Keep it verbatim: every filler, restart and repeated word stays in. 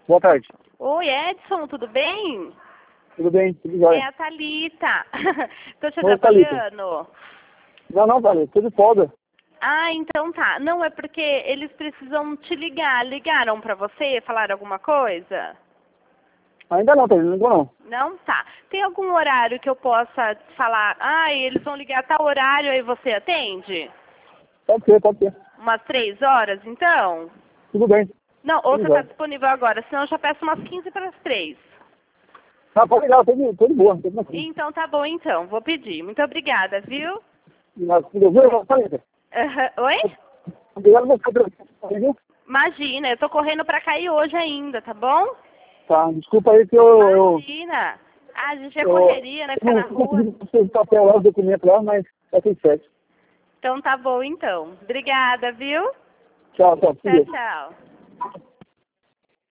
Boa tarde. Oi, Edson, tudo bem? Tudo bem? Tudo É jóia? a Thalita. Tô te Oi, Thalita. atrapalhando. Não, não, Thalita. Tô de folga. Ah, então tá. Não, é porque eles precisam te ligar. Ligaram pra você? Falaram alguma coisa? Ainda não, Thalita. Não ligou, não. Não? Tá. Tem algum horário que eu possa falar? Ah, eles vão ligar a tal horário, aí você atende? Pode ser, pode ser. Umas três horas, então? Tudo bem. Não, ou Tudo você tá jóia. disponível agora, senão eu já peço umas quinze para as três. Ah, pode ligar. Tô de, tô de boa. Tô tranquilo. Então tá bom, então. Vou pedir. Muito obrigada, viu? Mas, tudo bem, Thalita? Aham. Oi? Obrigado por você, viu? Imagina, eu tô correndo pra cair hoje ainda, tá bom? Tá, desculpa aí que eu... eu, Imagina. Ah, a gente é eu correria, né? Ficar na não rua. consegui fazer o papel lá, o documento lá, mas tá tudo certo. Então tá bom, então. Obrigada, viu? Tchau, tchau. Tchau, Tudo bem. tchau.